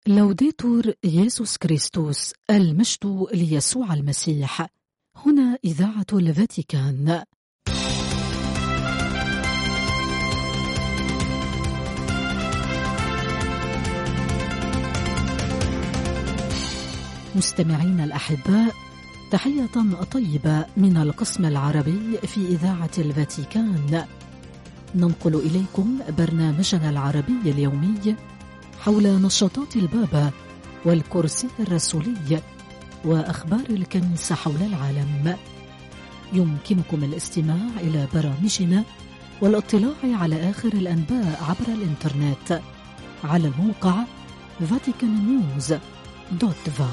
لوديتور يسوع كريستوس، المجد ليسوع المسيح. هنا إذاعة الفاتيكان. مستمعين الأحباء، تحية طيبة من القسم العربي في إذاعة الفاتيكان. ننقل إليكم برنامجنا العربي اليومي حول نشاطات البابا والكرسي الرسولي وأخبار الكنيسة حول العالم. يمكنكم الاستماع إلى برامجنا والاطلاع على آخر الأنباء عبر الإنترنت على الموقع vaticannews.va.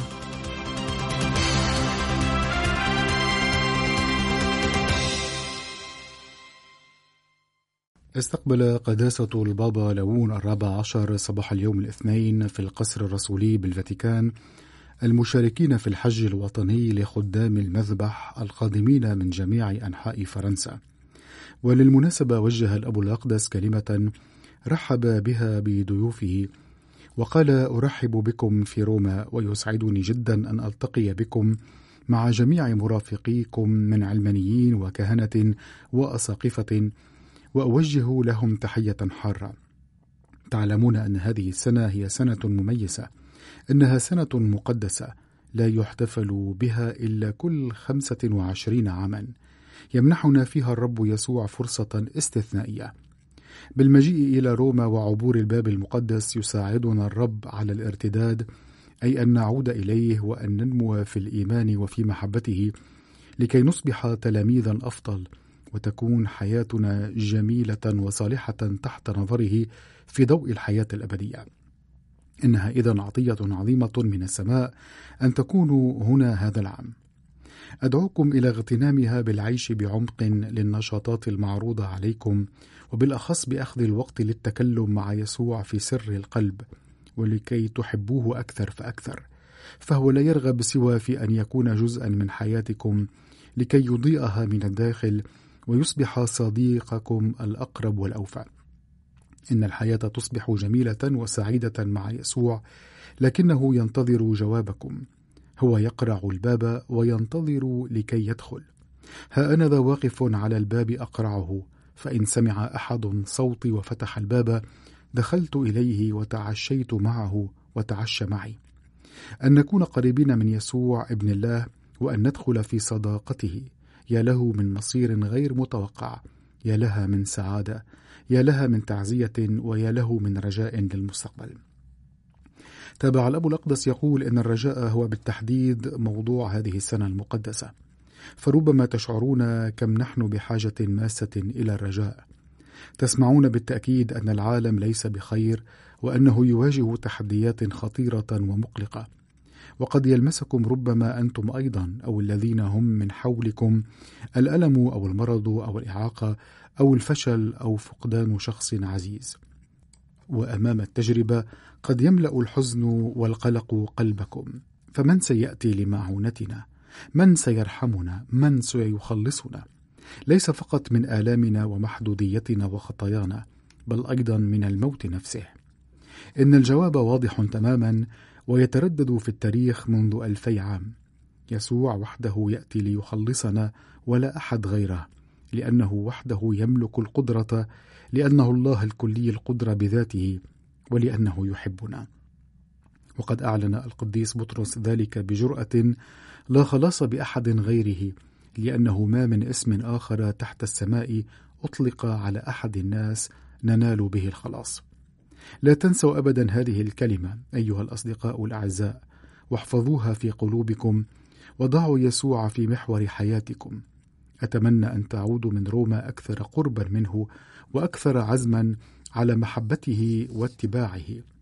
استقبل قداسة البابا ليون 14 صباح اليوم الاثنين في القصر الرسولي بالفاتيكان المشاركين في الحج الوطني لخدام المذبح القادمين من جميع أنحاء فرنسا. وللمناسبة وجه الأب الأقدس كلمة رحب بها بضيوفه وقال: أرحب بكم في روما، ويسعدني جدا أن ألتقي بكم مع جميع مرافقيكم من علمانيين وكهنة وأساقفة، وأوجه لهم تحية حارة. تعلمون أن هذه السنة هي سنة مميزة، إنها سنة مقدسة لا يحتفل بها إلا كل 25 عاما، يمنحنا فيها الرب يسوع فرصة استثنائية. بالمجيء إلى روما وعبور الباب المقدس يساعدنا الرب على الارتداد، أي أن نعود إليه وأن ننمو في الإيمان وفي محبته لكي نصبح تلاميذا أفضل، وتكون حياتنا جميلة وصالحة تحت نظره في ضوء الحياة الأبدية. إنها إذن عطية عظيمة من السماء أن تكونوا هنا هذا العام. أدعوكم إلى اغتنامها بالعيش بعمق للنشاطات المعروضة عليكم، وبالأخص بأخذ الوقت للتكلم مع يسوع في سر القلب، ولكي تحبوه أكثر فأكثر، فهو لا يرغب سوى في أن يكون جزءا من حياتكم لكي يضيئها من الداخل ويصبح صديقكم الأقرب والأوفى. إن الحياة تصبح جميلة وسعيدة مع يسوع، لكنه ينتظر جوابكم. هو يقرع الباب وينتظر لكي يدخل. ها أنا ذا واقف على الباب أقرعه، فإن سمع أحد صوتي وفتح الباب دخلت إليه وتعشيت معه وتعشى معي. أن نكون قريبين من يسوع ابن الله وأن ندخل في صداقته، يا له من مصير غير متوقع، يا لها من سعادة، يا لها من تعزية، ويا له من رجاء للمستقبل. تابع الأب الأقدس يقول إن الرجاء هو بالتحديد موضوع هذه السنة المقدسة، فربما تشعرون كم نحن بحاجة ماسة إلى الرجاء. تسمعون بالتأكيد أن العالم ليس بخير، وأنه يواجه تحديات خطيرة ومقلقة، وقد يلمسكم ربما أنتم أيضا أو الذين هم من حولكم الألم أو المرض أو الإعاقة أو الفشل أو فقدان شخص عزيز. وأمام التجربة قد يملأ الحزن والقلق قلبكم، فمن سيأتي لمعونتنا؟ من سيرحمنا؟ من سيخلصنا؟ ليس فقط من آلامنا ومحدوديتنا وخطايانا، بل أيضا من الموت نفسه. إن الجواب واضح تماما ويتردد في التاريخ منذ 2000 عام. يسوع وحده يأتي ليخلصنا ولا أحد غيره، لأنه وحده يملك القدرة، لأنه الله الكلي القدرة بذاته، ولأنه يحبنا. وقد أعلن القديس بطرس ذلك بجرأة: لا خلاص بأحد غيره، لأنه ما من اسم آخر تحت السماء أطلق على أحد الناس ننال به الخلاص. لا تنسوا أبدا هذه الكلمة أيها الأصدقاء الأعزاء، واحفظوها في قلوبكم، وضعوا يسوع في محور حياتكم. أتمنى أن تعودوا من روما أكثر قربا منه وأكثر عزما على محبته واتباعه،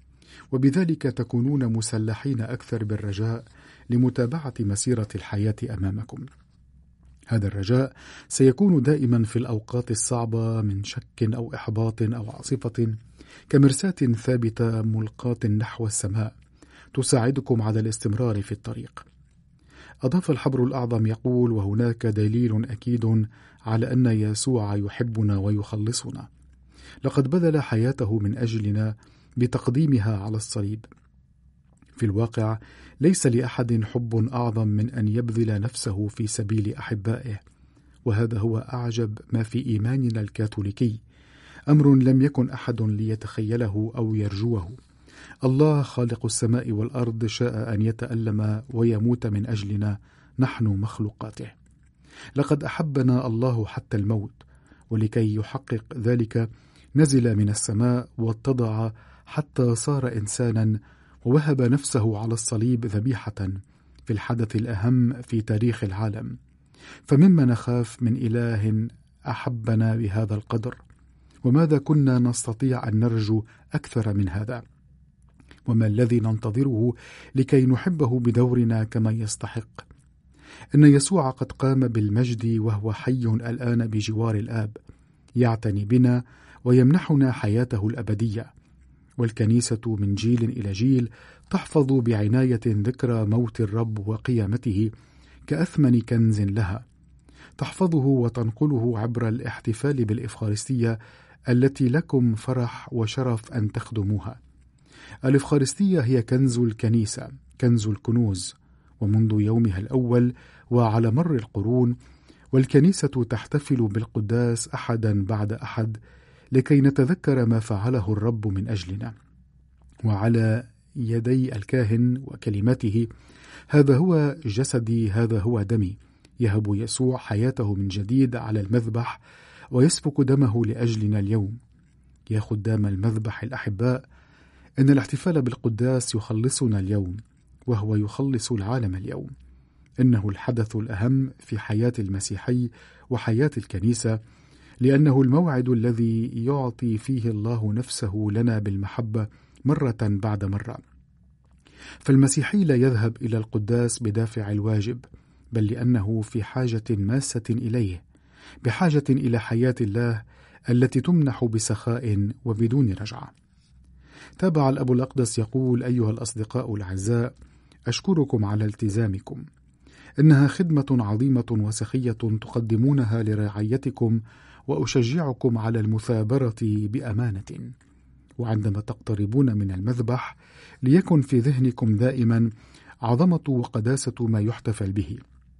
وبذلك تكونون مسلحين أكثر بالرجاء لمتابعة مسيرة الحياة أمامكم. هذا الرجاء سيكون دائما في الأوقات الصعبة من شك أو إحباط أو عاصفة، كمرساة ثابتة ملقاة نحو السماء تساعدكم على الاستمرار في الطريق. أضاف الحبر الأعظم يقول: وهناك دليل أكيد على أن يسوع يحبنا ويخلصنا، لقد بذل حياته من أجلنا بتقديمها على الصليب. في الواقع ليس لأحد حب أعظم من أن يبذل نفسه في سبيل أحبائه، وهذا هو أعجب ما في إيماننا الكاثوليكي، أمر لم يكن أحد ليتخيله أو يرجوه. الله خالق السماء والأرض شاء أن يتألم ويموت من أجلنا نحن مخلوقاته. لقد أحبنا الله حتى الموت، ولكي يحقق ذلك نزل من السماء واتضع حتى صار إنسانا، ووهب نفسه على الصليب ذبيحة في الحدث الأهم في تاريخ العالم. فمما نخاف من إله أحبنا بهذا القدر؟ وماذا كنا نستطيع أن نرجو أكثر من هذا؟ وما الذي ننتظره لكي نحبه بدورنا كما يستحق؟ إن يسوع قد قام بالمجد وهو حي الآن بجوار الآب، يعتني بنا ويمنحنا حياته الأبدية. والكنيسة من جيل إلى جيل تحفظ بعناية ذكرى موت الرب وقيامته كأثمن كنز لها، تحفظه وتنقله عبر الاحتفال بالإفخارستية التي لكم فرح وشرف أن تخدموها. الإفخارستية هي كنز الكنيسة، كنز الكنوز، ومنذ يومها الأول وعلى مر القرون والكنيسة تحتفل بالقداس أحدا بعد أحد لكي نتذكر ما فعله الرب من أجلنا. وعلى يدي الكاهن وكلماته: هذا هو جسدي، هذا هو دمي، يهب يسوع حياته من جديد على المذبح ويسفك دمه لأجلنا اليوم. يا خدام المذبح الأحباء، إن الاحتفال بالقداس يخلصنا اليوم، وهو يخلص العالم اليوم. إنه الحدث الأهم في حياة المسيحي وحياة الكنيسة، لأنه الموعد الذي يعطي فيه الله نفسه لنا بالمحبة مرة بعد مرة. فالمسيحي لا يذهب إلى القداس بدافع الواجب، بل لأنه في حاجة ماسة إليه، بحاجة إلى حياة الله التي تمنح بسخاء وبدون رجعة. تابع الأب الأقدس يقول: أيها الأصدقاء الأعزاء، أشكركم على التزامكم، إنها خدمة عظيمة وسخية تقدمونها لرعايتكم، وأشجعكم على المثابرة بأمانة. وعندما تقتربون من المذبح ليكن في ذهنكم دائما عظمة وقداسة ما يحتفل به.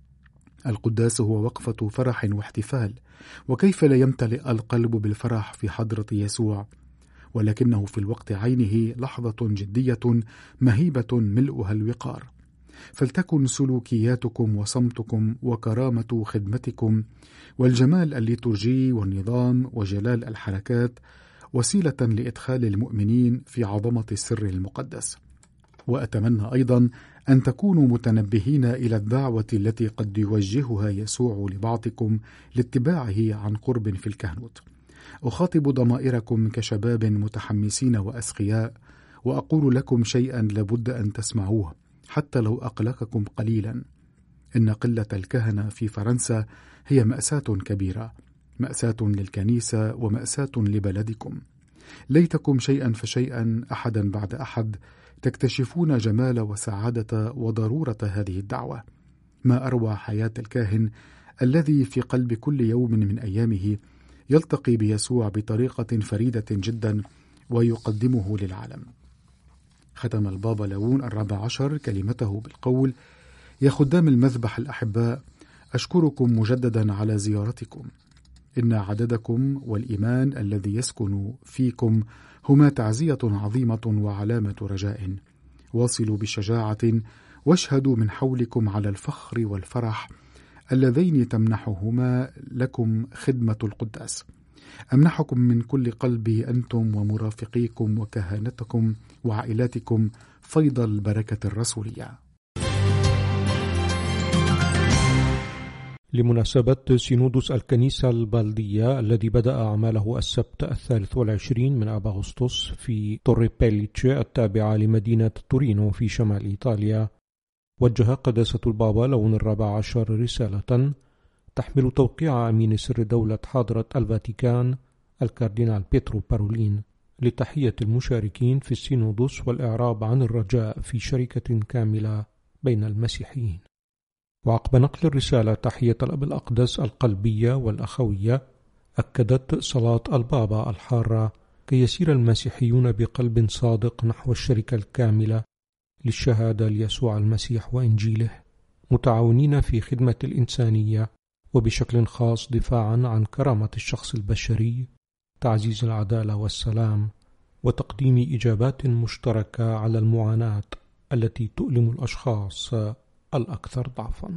القداس هو وقفة فرح واحتفال، وكيف لا يمتلئ القلب بالفرح في حضرة يسوع؟ ولكنه في الوقت عينه لحظة جدية مهيبة ملؤها الوقار. فلتكن سلوكياتكم وصمتكم وكرامة خدمتكم والجمال الليتورجي والنظام وجلال الحركات وسيلة لإدخال المؤمنين في عظمة السر المقدس. وأتمنى أيضا أن تكونوا متنبهين إلى الدعوة التي قد يوجهها يسوع لبعضكم لاتباعه عن قرب في الكهنوت. أخاطب ضمائركم كشباب متحمسين وأسخياء، وأقول لكم شيئا لابد أن تسمعوه حتى لو أقلقكم قليلا. إن قلة الكهنة في فرنسا هي مأساة كبيرة، مأساة للكنيسة ومأساة لبلدكم. ليتكم شيئا فشيئا أحدا بعد أحد تكتشفون جمال وسعادة وضرورة هذه الدعوة. ما أروع حياة الكاهن الذي في قلب كل يوم من أيامه يلتقي بيسوع بطريقة فريدة جدا ويقدمه للعالم. ختم البابا ليون 14 كلمته بالقول: يا خدام المذبح الأحباء، أشكركم مجددا على زيارتكم. إن عددكم والإيمان الذي يسكن فيكم هما تعزية عظيمة وعلامة رجاء. واصلوا بشجاعة واشهدوا من حولكم على الفخر والفرح اللذين تمنحهما لكم خدمة القداس. أمنحكم من كل قلبي أنتم ومرافقيكم وكهنتكم وعائلاتكم فيض البركة الرسولية. لمناسبة سينودوس الكنيسة البلدية الذي بدأ أعماله السبت 23 من آب أغسطس في توري بيليتشي التابعة لمدينة تورينو في شمال إيطاليا، وجه قداسة البابا ليون 14 رسالة تحمل توقيع أمين سر دولة حاضرة الفاتيكان الكاردينال بيترو بارولين لتحية المشاركين في السينودوس والإعراب عن الرجاء في شركة كاملة بين المسيحيين. وعقب نقل الرسالة تحية الأب الأقدس القلبية والأخوية، أكدت صلاة البابا الحارة كي يسير المسيحيون بقلب صادق نحو الشركة الكاملة للشهادة ليسوع المسيح وإنجيله، متعاونين في خدمة الإنسانية وبشكل خاص دفاعا عن كرامة الشخص البشري، تعزيز العدالة والسلام، وتقديم إجابات مشتركة على المعاناة التي تؤلم الأشخاص الأكثر ضعفا.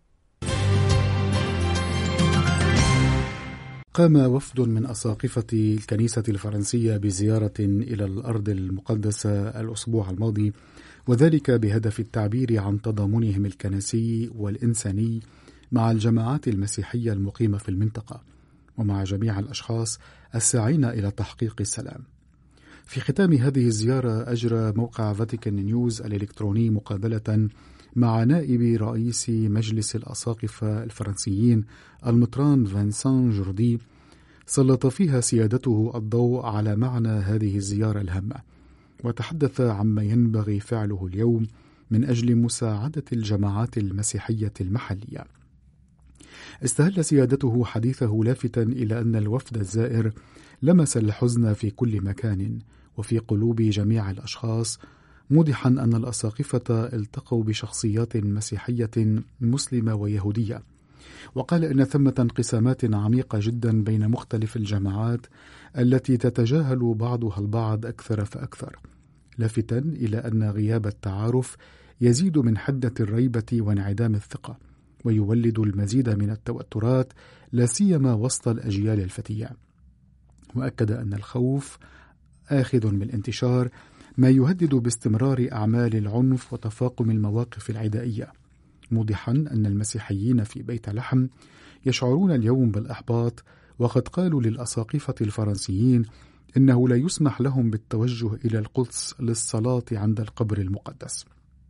قام وفد من أساقفة الكنيسة الفرنسية بزيارة إلى الأرض المقدسة الأسبوع الماضي، وذلك بهدف التعبير عن تضامنهم الكنسي والإنساني مع الجماعات المسيحية المقيمة في المنطقة ومع جميع الأشخاص الساعين إلى تحقيق السلام. في ختام هذه الزيارة أجرى موقع فاتيكان نيوز الإلكتروني مقابلة مع نائب رئيس مجلس الأساقفة الفرنسيين المطران فانسان جوردي، سلط فيها سيادته الضوء على معنى هذه الزيارة الهامة، وتحدث عما ينبغي فعله اليوم من أجل مساعدة الجماعات المسيحية المحلية. استهل سيادته حديثه لافتا إلى أن الوفد الزائر لمس الحزن في كل مكان وفي قلوب جميع الأشخاص، موضحا أن الأساقفة التقوا بشخصيات مسيحية مسلمة ويهودية، وقال إن ثمة انقسامات عميقة جدا بين مختلف الجماعات التي تتجاهل بعضها البعض أكثر فأكثر، لافتا إلى أن غياب التعارف يزيد من حدة الريبة وانعدام الثقة، ويولد المزيد من التوترات لا سيما وسط الأجيال الفتية. وأكد أن الخوف آخذ بالانتشار، ما يهدد باستمرار أعمال العنف وتفاقم المواقف العدائية، موضحا أن المسيحيين في بيت لحم يشعرون اليوم بالإحباط، وقد قالوا للأساقفة الفرنسيين إنه لا يسمح لهم بالتوجه إلى القدس للصلاة عند القبر المقدس.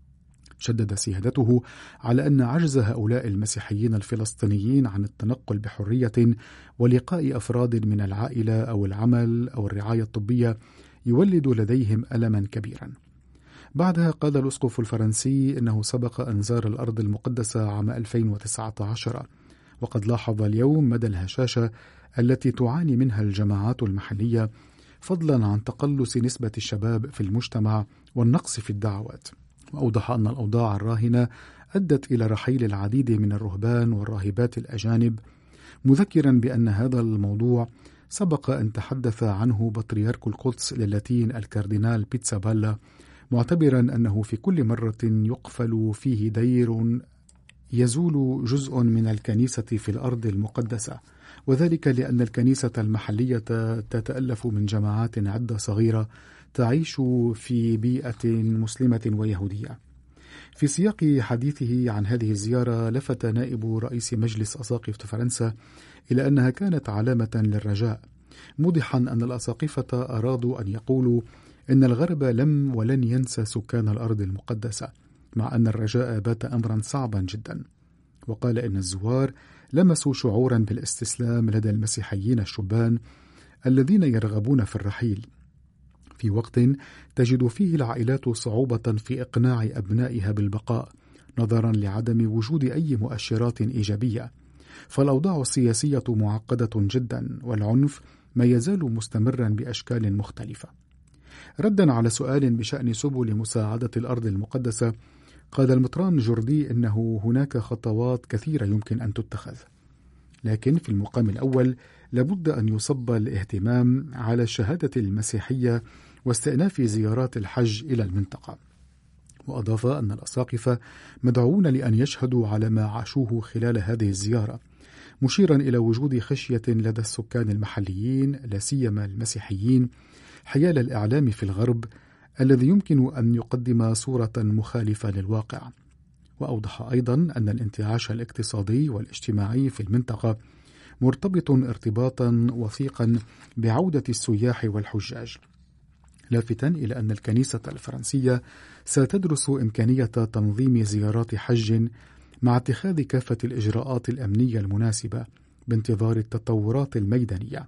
شدد سيادته على أن عجز هؤلاء المسيحيين الفلسطينيين عن التنقل بحرية ولقاء أفراد من العائلة أو العمل أو الرعاية الطبية يولد لديهم ألما كبيرا. بعدها قال الأسقف الفرنسي إنه سبق أن زار الأرض المقدسة عام 2019، وقد لاحظ اليوم مدى الهشاشة التي تعاني منها الجماعات المحلية، فضلا عن تقلص نسبة الشباب في المجتمع والنقص في الدعوات. وأوضح أن الأوضاع الراهنة أدت إلى رحيل العديد من الرهبان والراهبات الأجانب، مذكرا بأن هذا الموضوع سبق أن تحدث عنه بطريرك القدس للاتين الكاردينال بيتسابالا، معتبرا أنه في كل مرة يقفل فيه دير يزول جزء من الكنيسة في الأرض المقدسة، وذلك لأن الكنيسة المحلية تتألف من جماعات عدة صغيرة تعيش في بيئة مسلمة ويهودية. في سياق حديثه عن هذه الزيارة، لفت نائب رئيس مجلس أساقفة فرنسا إلى أنها كانت علامة للرجاء، موضحا أن الأساقفة أرادوا أن يقولوا إن الغرب لم ولن ينسى سكان الأرض المقدسة، مع أن الرجاء بات أمرا صعبا جدا. وقال إن الزوار لمسوا شعورا بالاستسلام لدى المسيحيين الشبان الذين يرغبون في الرحيل، في وقت تجد فيه العائلات صعوبة في إقناع أبنائها بالبقاء نظرا لعدم وجود أي مؤشرات إيجابية. فالأوضاع السياسية معقدة جدا، والعنف ما يزال مستمرا بأشكال مختلفة. ردا على سؤال بشأن سبل مساعدة الأرض المقدسة، قال المطران جوردي إنه هناك خطوات كثيرة يمكن أن تتخذ، لكن في المقام الأول لابد أن يصب الاهتمام على الشهادة المسيحية واستئناف زيارات الحج إلى المنطقة. وأضاف أن الأساقفة مدعوون لأن يشهدوا على ما عاشوه خلال هذه الزيارة، مشيرا إلى وجود خشية لدى السكان المحليين لا سيما المسيحيين حيال الإعلام في الغرب الذي يمكن أن يقدم صورة مخالفة للواقع. وأوضح أيضا أن الانتعاش الاقتصادي والاجتماعي في المنطقة مرتبط ارتباطا وثيقا بعودة السياح والحجاج، لافتا إلى أن الكنيسة الفرنسية ستدرس إمكانية تنظيم زيارات حج مع اتخاذ كافة الإجراءات الأمنية المناسبة بانتظار التطورات الميدانية.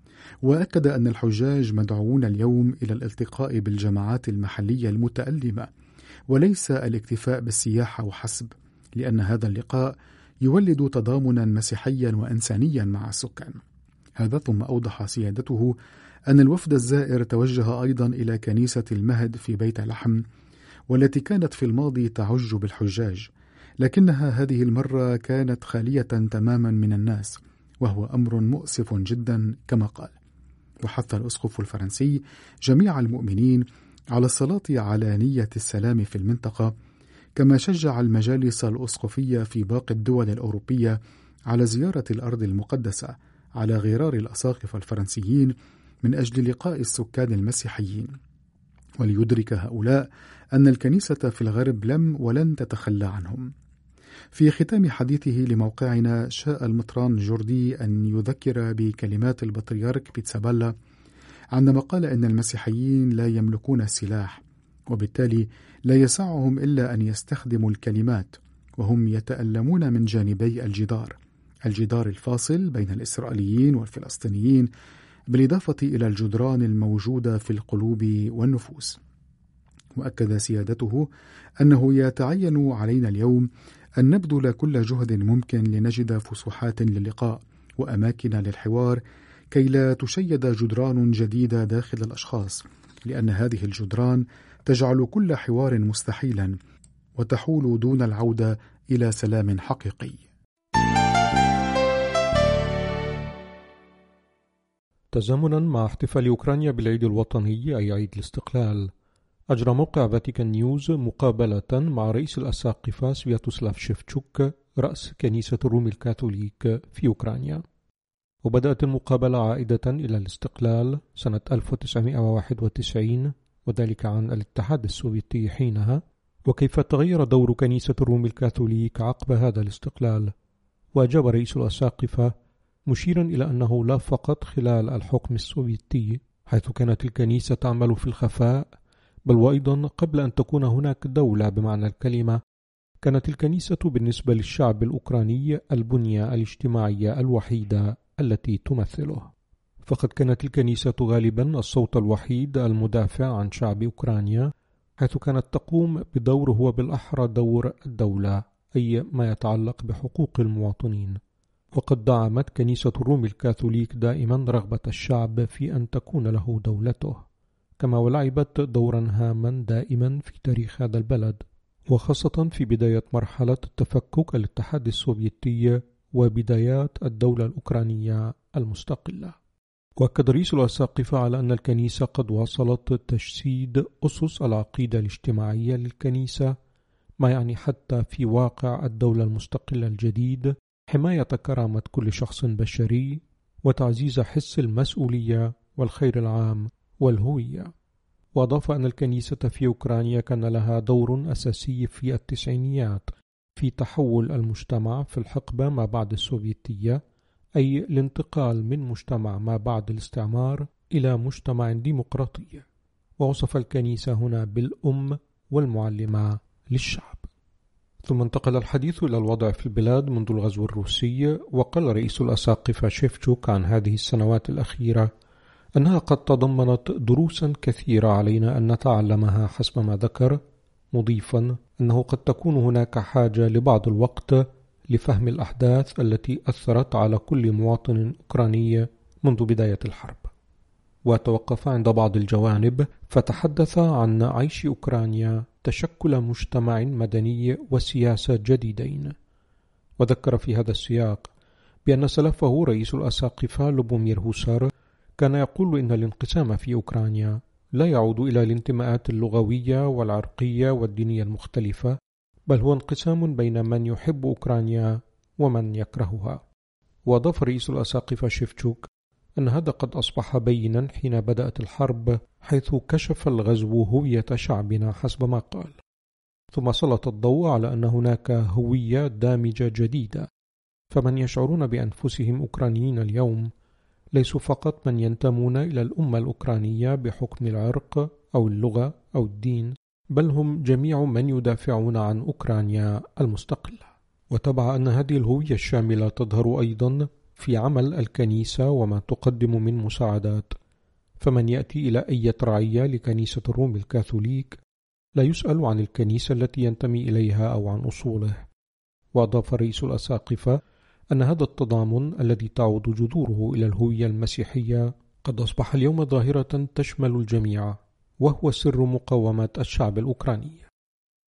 وأكد أن الحجاج مدعوون اليوم إلى الالتقاء بالجماعات المحلية المتألمة وليس الاكتفاء بالسياحة وحسب، لأن هذا اللقاء يولد تضامنا مسيحيا وإنسانيا مع السكان. هذا ثم أوضح سيادته أن الوفد الزائر توجه أيضا إلى كنيسة المهد في بيت لحم، والتي كانت في الماضي تعج بالحجاج، لكنها هذه المرة كانت خالية تماما من الناس، وهو أمر مؤسف جدا كما قال. وحث الأسقف الفرنسي جميع المؤمنين على الصلاة على نية السلام في المنطقة، كما شجع المجالس الأسقفية في باقي الدول الأوروبية على زيارة الأرض المقدسة على غرار الأساقفة الفرنسيين من أجل لقاء السكان المسيحيين، وليدرك هؤلاء أن الكنيسة في الغرب لم ولن تتخلى عنهم. في ختام حديثه لموقعنا شاء المطران جوردي أن يذكر بكلمات البطريرك بيتسابالا عندما قال إن المسيحيين لا يملكون السلاح، وبالتالي لا يسعهم إلا أن يستخدموا الكلمات، وهم يتألمون من جانبي الجدار الفاصل بين الإسرائيليين والفلسطينيين، بالإضافة إلى الجدران الموجودة في القلوب والنفوس. وأكد سيادته أنه يتعين علينا اليوم أن نبذل كل جهد ممكن لنجد فسحات للقاء وأماكن للحوار كي لا تشيد جدران جديدة داخل الأشخاص، لأن هذه الجدران تجعل كل حوار مستحيلا وتحول دون العودة إلى سلام حقيقي. تزامنا مع احتفال أوكرانيا بالعيد الوطني أي عيد الاستقلال، أجرى موقع فاتيكان نيوز مقابلة مع رئيس الأساقفة سفياتوسلاف شيفتشوك رأس كنيسة الروم الكاثوليك في أوكرانيا. وبدأت المقابلة عائدة إلى الاستقلال سنة 1991، وذلك عن الاتحاد السوفيتي حينها، وكيف تغير دور كنيسة الروم الكاثوليك عقب هذا الاستقلال. وأجاب رئيس الأساقفة مشيرا إلى أنه لا فقط خلال الحكم السوفيتي حيث كانت الكنيسة تعمل في الخفاء، بل وأيضا قبل أن تكون هناك دولة بمعنى الكلمة، كانت الكنيسة بالنسبة للشعب الأوكراني البنية الاجتماعية الوحيدة التي تمثله. فقد كانت الكنيسة غالبا الصوت الوحيد المدافع عن شعب أوكرانيا، حيث كانت تقوم بدور هو بالأحرى دور الدولة، أي ما يتعلق بحقوق المواطنين. وقد دعمت كنيسة الروم الكاثوليك دائما رغبة الشعب في أن تكون له دولته، كما ولعبت دورا هاما دائما في تاريخ هذا البلد، وخاصة في بداية مرحلة تفكك الاتحاد السوفيتي وبدايات الدولة الأوكرانية المستقلة. وأكد رئيس الأساقفة على أن الكنيسة قد واصلت تجسيد أسس العقيدة الاجتماعية للكنيسة، ما يعني حتى في واقع الدولة المستقلة الجديد حماية كرامة كل شخص بشري وتعزيز حس المسؤولية والخير العام والهوية. وأضاف أن الكنيسة في أوكرانيا كان لها دور أساسي في التسعينيات في تحول المجتمع في الحقبة ما بعد السوفيتية، أي الانتقال من مجتمع ما بعد الاستعمار إلى مجتمع ديمقراطي. ووصف الكنيسة هنا بالأم والمعلمة للشعب. ثم انتقل الحديث إلى الوضع في البلاد منذ الغزو الروسي، وقال رئيس الأساقفة شيفتشوك عن هذه السنوات الأخيرة أنها قد تضمنت دروسا كثيرة علينا أن نتعلمها حسب ما ذكر، مضيفا أنه قد تكون هناك حاجة لبعض الوقت لفهم الأحداث التي أثرت على كل مواطن أوكراني منذ بداية الحرب. وتوقف عند بعض الجوانب فتحدث عن عيش أوكرانيا تشكل مجتمع مدني وسياسة جديدين. وذكر في هذا السياق بأن سلفه رئيس الأساقفة لوبومير هوسار كان يقول إن الانقسام في أوكرانيا لا يعود إلى الانتماءات اللغوية والعرقية والدينية المختلفة، بل هو انقسام بين من يحب أوكرانيا ومن يكرهها. وأضاف رئيس الأساقفة شيفتشوك أن هذا قد أصبح بينا حين بدأت الحرب، حيث كشف الغزو هوية شعبنا حسب ما قال. ثم سلط الضوء على أن هناك هوية دامجة جديدة، فمن يشعرون بأنفسهم أوكرانيين اليوم ليسوا فقط من ينتمون إلى الأمة الأوكرانية بحكم العرق أو اللغة أو الدين، بل هم جميع من يدافعون عن أوكرانيا المستقلة. وتبع أن هذه الهوية الشاملة تظهر أيضا في عمل الكنيسة وما تقدم من مساعدات، فمن يأتي إلى أي رعية لكنيسة الروم الكاثوليك لا يسأل عن الكنيسة التي ينتمي إليها أو عن أصوله. وأضاف رئيس الأساقفة أن هذا التضامن الذي تعود جذوره إلى الهوية المسيحية قد أصبح اليوم ظاهرة تشمل الجميع، وهو سر مقاومة الشعب الأوكراني.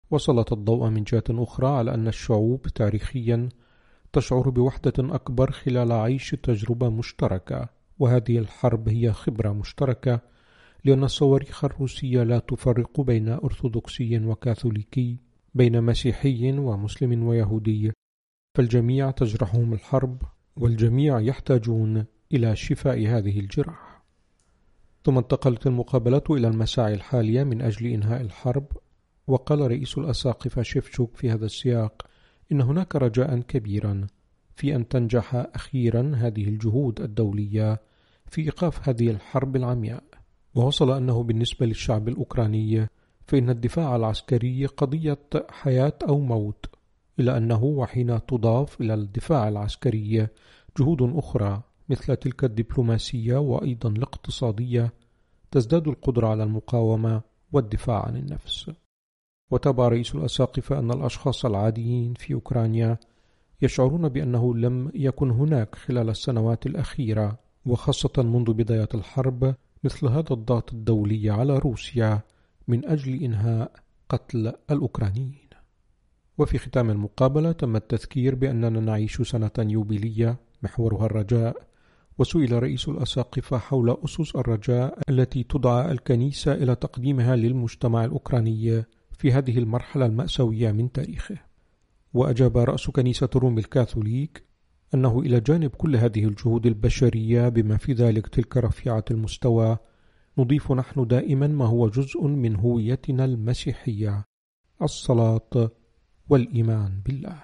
وسلط الضوء من جهة أخرى على أن الشعوب تاريخيا تشعر بوحدة أكبر خلال عيش تجربة مشتركة، وهذه الحرب هي خبرة مشتركة، لأن الصواريخ الروسية لا تفرق بين أرثوذكسي وكاثوليكي، بين مسيحي ومسلم ويهودي، فالجميع تجرحهم الحرب، والجميع يحتاجون إلى شفاء هذه الجرح. ثم انتقلت المقابلة إلى المساعي الحالية من أجل إنهاء الحرب، وقال رئيس الأساقفة شيفتشوك في هذا السياق إن هناك رجاء كبيرا في أن تنجح أخيرا هذه الجهود الدولية في إيقاف هذه الحرب العمياء. ووصل أنه بالنسبة للشعب الأوكراني فإن الدفاع العسكري قضية حياة أو موت، إلا أنه وحين تضاف إلى الدفاع العسكري جهود أخرى مثل تلك الدبلوماسية وأيضا الاقتصادية، تزداد القدرة على المقاومة والدفاع عن النفس. وتابع رئيس الأساقفة أن الأشخاص العاديين في أوكرانيا يشعرون بأنه لم يكن هناك خلال السنوات الأخيرة وخاصة منذ بداية الحرب مثل هذا الضغط الدولي على روسيا من أجل إنهاء قتل الأوكرانيين. وفي ختام المقابلة تم التذكير بأننا نعيش سنة يوبيلية محورها الرجاء، وسئل رئيس الأساقفة حول أسس الرجاء التي تدعى الكنيسة إلى تقديمها للمجتمع الأوكراني في هذه المرحلة المأساوية من تاريخه. وأجاب رأس كنيسة روم الكاثوليك أنه إلى جانب كل هذه الجهود البشرية بما في ذلك تلك رفيعة المستوى، نضيف نحن دائما ما هو جزء من هويتنا المسيحية: الصلاة والإيمان بالله.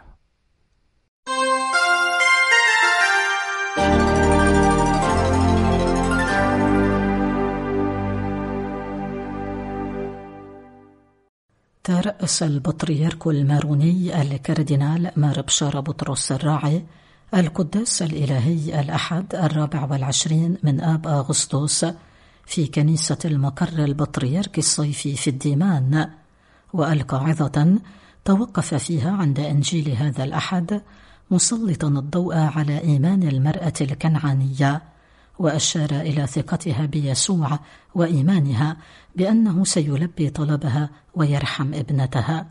ترأس البطريرك الماروني الكاردينال مار بشارة بطرس الراعي القداس الإلهي الأحد 24 من آب أغسطس في كنيسة المقر البطريركي الصيفي في الديمان، وألقى عظة توقف فيها عند إنجيل هذا الأحد مسلطا الضوء على إيمان المرأة الكنعانية، وأشار إلى ثقتها بيسوع وإيمانها بأنه سيلبي طلبها ويرحم ابنتها.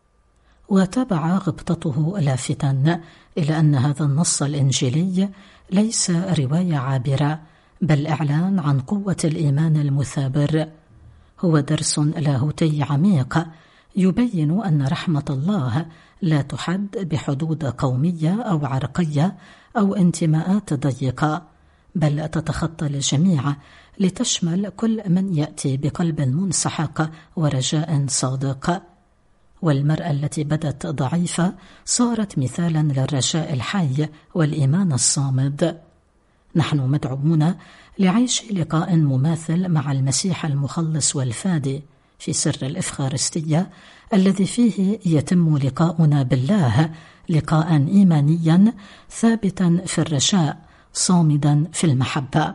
وتابع غبطته لافتا إلى أن هذا النص الإنجيلي ليس رواية عابرة، بل إعلان عن قوة الإيمان المثابر. هو درس لاهوتي عميق يبين أن رحمة الله لا تحد بحدود قومية أو عرقية أو انتماءات ضيقة، بل تتخطى الجميع لتشمل كل من يأتي بقلب منسحق ورجاء صادق. والمرأة التي بدت ضعيفة صارت مثالا للرجاء الحي والإيمان الصامد. نحن مدعوون لعيش لقاء مماثل مع المسيح المخلص والفادي في سر الإفخارستية الذي فيه يتم لقاؤنا بالله، لقاء إيمانيا ثابتا في الرجاء صامدا في المحبة.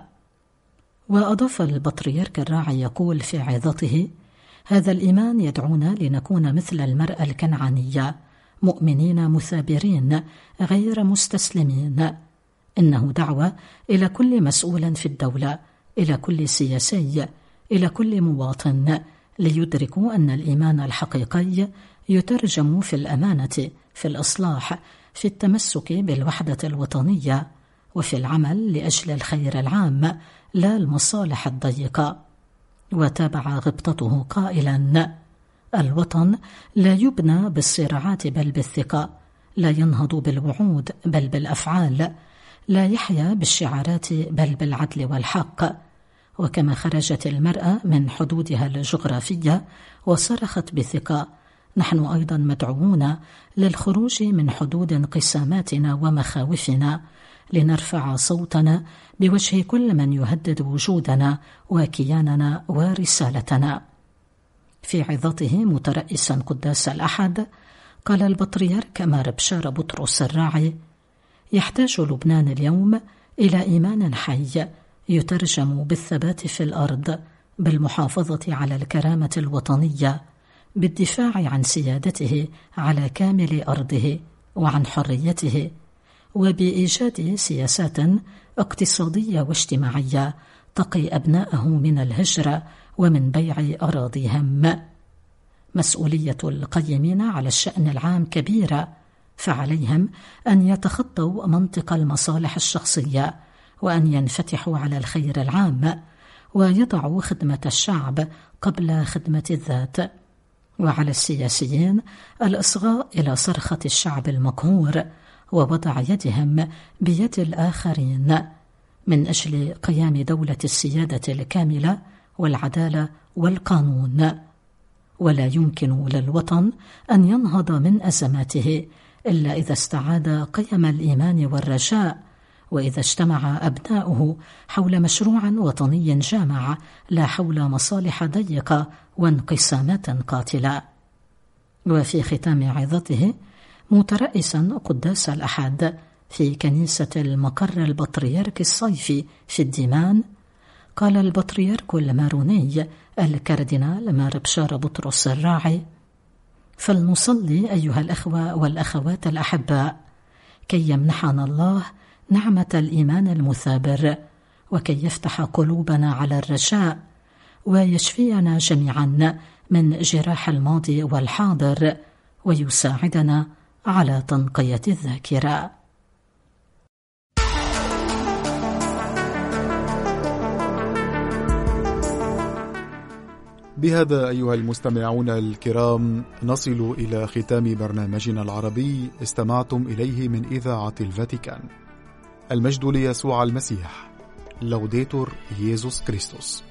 وأضاف البطريرك الراعي يقول في عظته: هذا الإيمان يدعونا لنكون مثل المرأة الكنعانية، مؤمنين مثابرين غير مستسلمين. إنه دعوة إلى كل مسؤول في الدولة، إلى كل سياسي، إلى كل مواطن، ليدركوا أن الإيمان الحقيقي يترجم في الأمانة، في الإصلاح، في التمسك بالوحدة الوطنية، وفي العمل لأجل الخير العام لا المصالح الضيقة. وتابع غبطته قائلا: الوطن لا يبنى بالصراعات بل بالثقة، لا ينهض بالوعود بل بالأفعال، لا يحيا بالشعارات بل بالعدل والحق. وكما خرجت المرأة من حدودها الجغرافية وصرخت بثقة، نحن أيضا مدعوون للخروج من حدود انقساماتنا ومخاوفنا، لنرفع صوتنا بوجه كل من يهدد وجودنا وكياننا ورسالتنا. في عظته مترأسا قداس الأحد قال البطريرك مار بشارة بطرس الراعي: يحتاج لبنان اليوم إلى إيمان حي يترجم بالثبات في الأرض، بالمحافظة على الكرامة الوطنية، بالدفاع عن سيادته على كامل أرضه وعن حريته، وبإيجاد سياسات اقتصادية واجتماعية تقي أبناءه من الهجرة ومن بيع أراضيهم. مسؤولية القيمين على الشأن العام كبيرة، فعليهم أن يتخطوا منطق المصالح الشخصية وأن ينفتحوا على الخير العام ويضعوا خدمة الشعب قبل خدمة الذات. وعلى السياسيين الإصغاء إلى صرخة الشعب المقهور ووضع يدهم بيد الآخرين من أجل قيام دولة السيادة الكاملة والعدالة والقانون. ولا يمكن للوطن أن ينهض من أزماته إلا إذا استعاد قيم الإيمان والرجاء، وإذا اجتمع أبناؤه حول مشروع وطني جامع لا حول مصالح ضيقة وانقسامات قاتلة. وفي ختام عظته مترأسا قداس الأحد في كنيسة المقر البطريرك الصيفي في الديمان، قال البطريرك الماروني الكاردينال مار بشارة بطرس الراعي: فلنصلي أيها الأخوة والأخوات الأحباء كي يمنحنا الله نعمة الإيمان المثابر، وكي يفتح قلوبنا على الرجاء ويشفينا جميعا من جراح الماضي والحاضر، ويساعدنا على تنقية الذاكرة. بهذا أيها المستمعون الكرام نصل إلى ختام برنامجنا العربي استمعتم إليه من إذاعة الفاتيكان. المجد ليسوع المسيح. لوديتور ييسوس كريستوس.